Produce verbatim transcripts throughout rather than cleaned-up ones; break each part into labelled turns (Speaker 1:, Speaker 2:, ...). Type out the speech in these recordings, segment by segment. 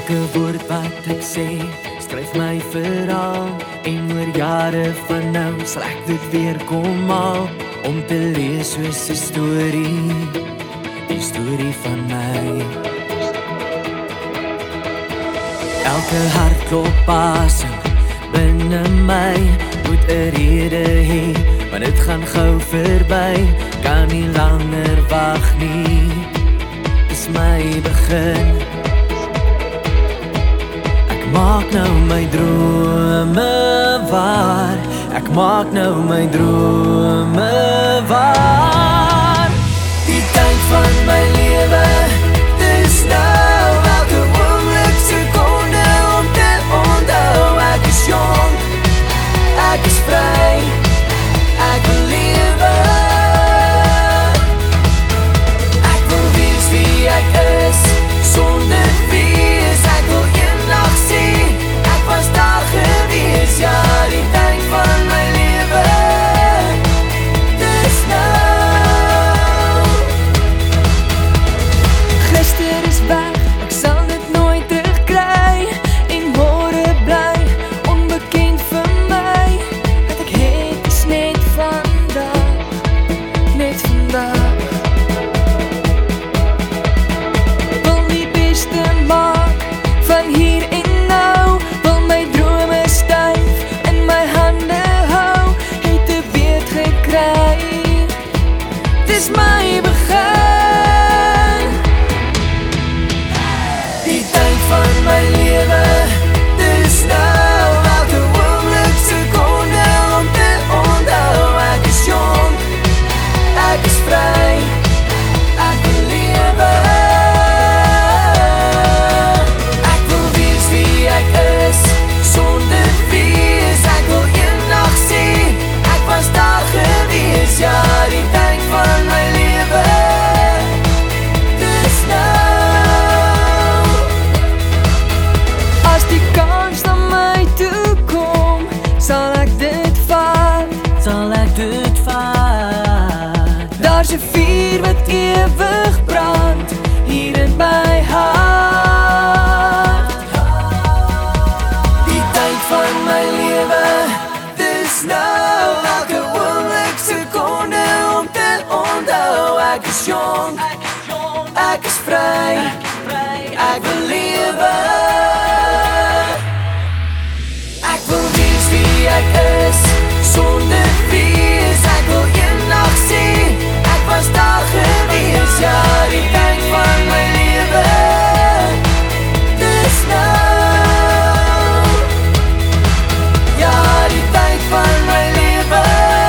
Speaker 1: Elke woord wat ek sê, skryf my verhaal. En oor jare van nou sal ek dit weer kom haal, om te lees soos 'n storie, die storie van my. Elke hartklop asem binne my moet 'n rede hê, want dit gaan gou verby, kan nie langer wag nie. Dis my begin. Ek maak nou my drome waar, ek maak nou my drome waar. Die tyd van my lewe, dis nou, elke oomblik sekonde om te onthou. Ek is jong, ek is vry, ek wil lewe. Ek wil wees wie ek is, sonder wees. Ek wil eendag sê, ek was daar gewees. Ja, die tyd van my lewe, dis nou. Gister is weg, ek sal dit nooit terugkry. En môre bly onbekend vir my. Wat ek het is net vandag, net vandag. Wil die beste maak van hier en nou. Wil my drome styf in my hande hou. Het 'n beurt gekry, dis my begin. Die tyd van my lewe, dis nou, elke oomblik sekonde om te onthou. Ek is jong, ek is vry, ek wil lewe. Ek wil wees wie ek is, sonder wees. Ek wil eendag sê, ek was daar gewees. Ja, die tyd van my lewe, dis nou. As die kans na my toe kom, sal ek dit vat, sal ek dit vat. Daar's 'n vuur wat ewig brand, hier in my hart. Die tyd van my lewe, dis nou, elke oomblik sekonde om te onthou. Ek is jong, ek is vry, ek wil lewe. Ek wil wees wie ek is, sonder wees. Ek wil eendag sê, ek was daar gewees. Ja, die tyd van my lewe, dis nou. Ja, die tyd van my lewe,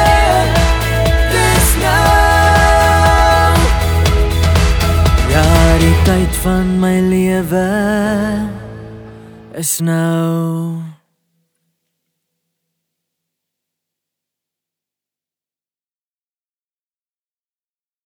Speaker 1: dis nou. Ja, die tyd van my lewe is nou.